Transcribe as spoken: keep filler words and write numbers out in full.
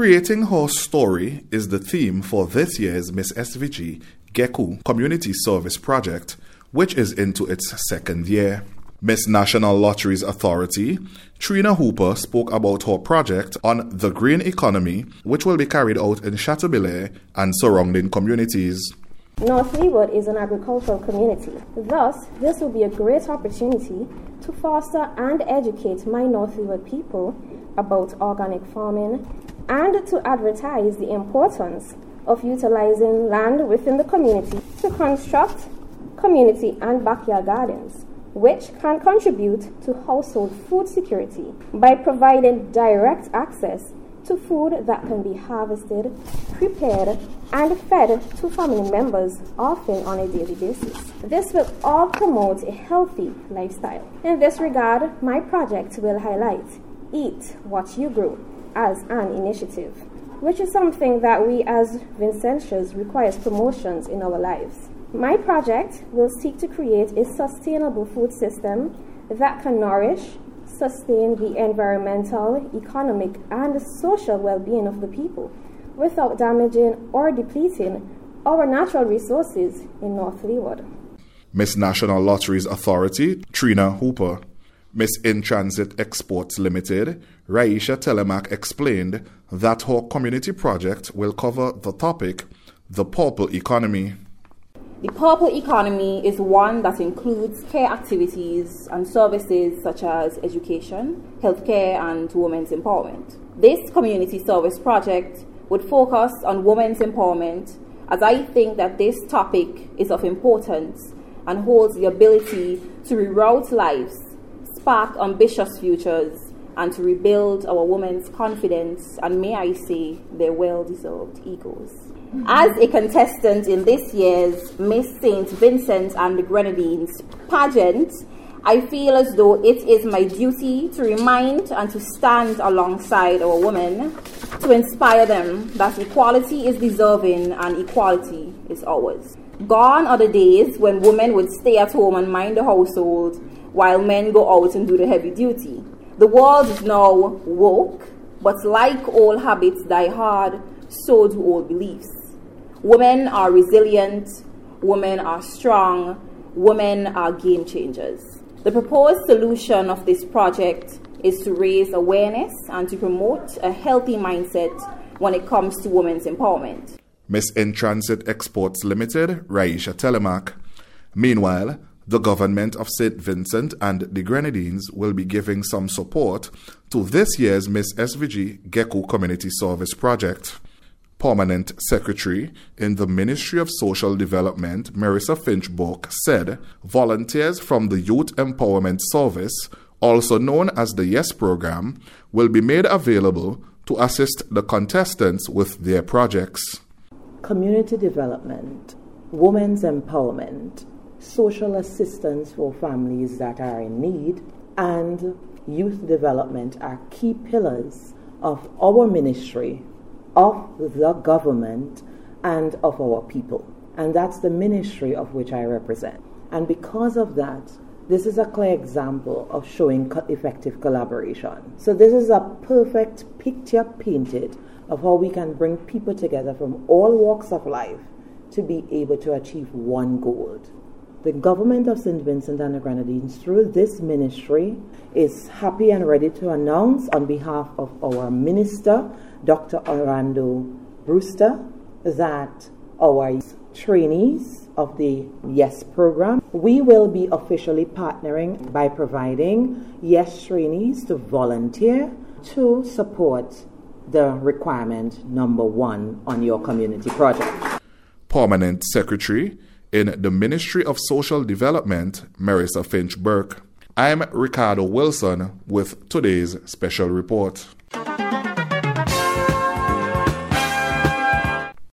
Creating Her Story is the theme for this year's Miss S V G Geku Community Service Project, which is into its second year. Miss National Lotteries Authority, Trina Hooper, spoke about her project on the green economy, which will be carried out in Chateaubelair and surrounding communities. North Leeward is an agricultural community. Thus, this will be a great opportunity to foster and educate my North Leeward people about organic farming and to advertise the importance of utilizing land within the community to construct community and backyard gardens, which can contribute to household food security by providing direct access to food that can be harvested, prepared, and fed to family members, often on a daily basis. This will all promote a healthy lifestyle. In this regard, my project will highlight Eat What You Grow as an initiative, which is something that we as Vincentians requires promotions in our lives. My project will seek to create a sustainable food system that can nourish, sustain the environmental, economic, and social well-being of the people without damaging or depleting our natural resources in North Leeward. Miss National Lotteries Authority, Trina Hooper. Miss In Transit Exports Limited, Raisha Telemak, explained that her community project will cover the topic, the purple economy. The purple economy is one that includes care activities and services such as education, healthcare, and women's empowerment. This community service project would focus on women's empowerment, as I think that this topic is of importance and holds the ability to reroute lives, spark ambitious futures, and to rebuild our women's confidence and, may I say, their well-deserved egos. As a contestant in this year's Miss Saint Vincent and the Grenadines pageant, I feel as though it is my duty to remind and to stand alongside our women, to inspire them that equality is deserving and equality is ours. Gone are the days when women would stay at home and mind the household while men go out and do the heavy duty. The world is now woke, but like all habits die hard, so do old beliefs. Women are resilient, women are strong, women are game changers. The proposed solution of this project is to raise awareness and to promote a healthy mindset when it comes to women's empowerment. Miss In Transit Exports Limited, Raisha Telemak. Meanwhile, the government of Saint Vincent and the Grenadines will be giving some support to this year's Miss S V G Geku Community Service Project. Permanent Secretary in the Ministry of Social Development, Marissa Finch-Bourke, said volunteers from the Youth Empowerment Service, also known as the YES program, will be made available to assist the contestants with their projects. Community development, women's empowerment, social assistance for families that are in need, and youth development are key pillars of our ministry, of the government, and of our people. And that's the ministry of which I represent. And because of that, this is a clear example of showing co- effective collaboration. So this is a perfect picture painted of how we can bring people together from all walks of life to be able to achieve one goal. The government of Saint Vincent and the Grenadines, through this ministry, is happy and ready to announce on behalf of our minister, Doctor Orlando Brewster, that our trainees of the YES program, we will be officially partnering by providing YES trainees to volunteer to support the requirement number one on your community project. Permanent Secretary in the Ministry of Social Development, Marissa Finch-Bourke. I'm Ricardo Wilson with today's special report.